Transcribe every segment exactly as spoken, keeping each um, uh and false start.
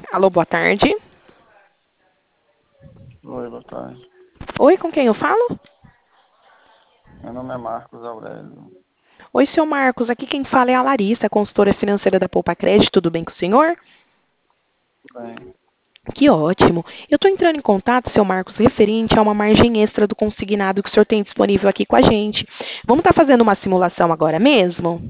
Alô, boa tarde. Oi, boa tarde. Oi, com quem eu falo? Meu nome é Marcos Aurélio. Oi, seu Marcos. Aqui quem fala é a Larissa, consultora financeira da Poupa Crédito. Tudo bem com o senhor? Tudo bem? Que ótimo. Eu estou entrando em contato, seu Marcos, referente a uma margem extra do consignado que o senhor tem disponível aqui com a gente. Vamos estar fazendo uma simulação agora mesmo?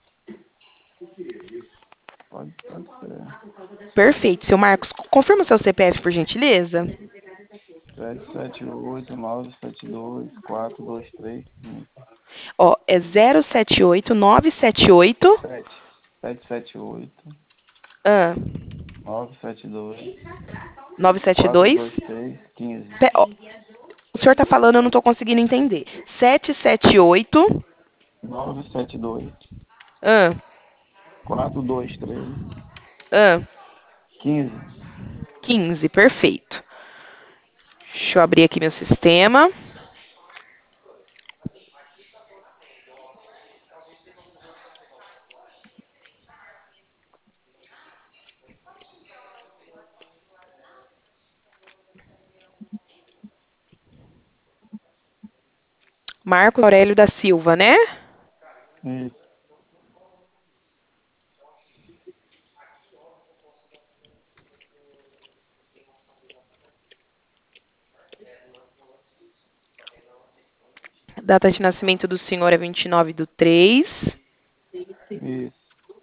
Pode, pode ser. Perfeito, seu Marcos. Confirma o seu C P F, por gentileza. Sete sete oito nove sete dois quatro dois três cinco. Ó, é zero sete oito nove sete oito. Sete sete sete oito Ah, nove sete dois nove sete quatro dois. dois três quinze. Pe- ó, o senhor está falando, eu não estou conseguindo entender. Sete sete oito. Nove sete dois Ah, quatro dois três ah, quinze. quinze, perfeito. Deixa eu abrir aqui meu sistema. Marcos Aurélio da Silva, né? Isso. Data de nascimento do senhor é vinte e nove do três. Isso.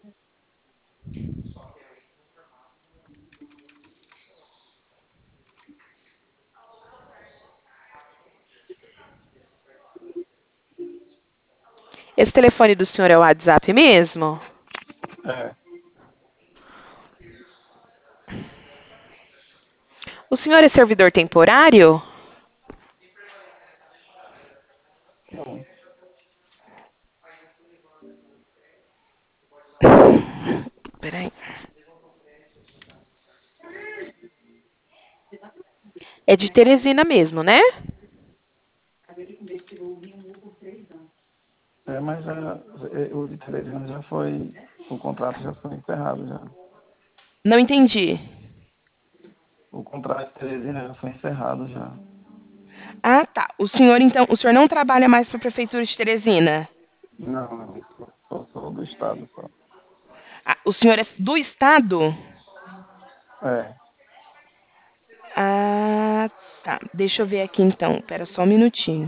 Esse telefone do senhor é o WhatsApp mesmo? É. O senhor é servidor temporário? Não. Peraí. É de Teresina mesmo, né? É, mas já, é, o de televisão já foi. O contrato já foi encerrado já. Não entendi. O contrato de Teresina já foi encerrado já. Ah, tá. O senhor, então, o senhor não trabalha mais para a Prefeitura de Teresina? Não, não. Sou, sou sou do estado só. Ah, o senhor é do Estado? É. Ah, tá. Deixa eu ver aqui então. Pera só um minutinho.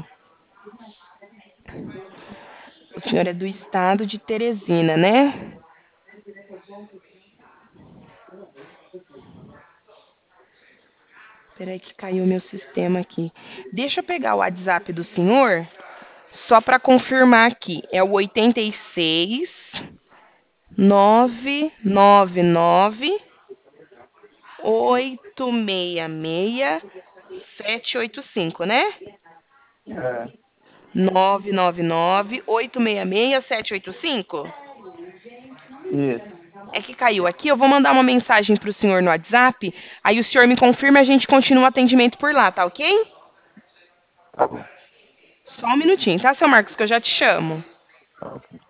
O senhor é do Estado de Teresina, né? Peraí que caiu meu sistema aqui. Deixa eu pegar o WhatsApp do senhor, só para confirmar aqui. É o oitenta e seis nove nove nove oito seis seis sete oito cinco, né? É. nove nove nove oito seis seis sete oito cinco. Isso. É que caiu aqui, eu vou mandar uma mensagem para o senhor no WhatsApp, aí o senhor me confirma e a gente continua o atendimento por lá, tá ok? Tá bom. Só um minutinho, tá, seu Marcos, que eu já te chamo. Tá ok.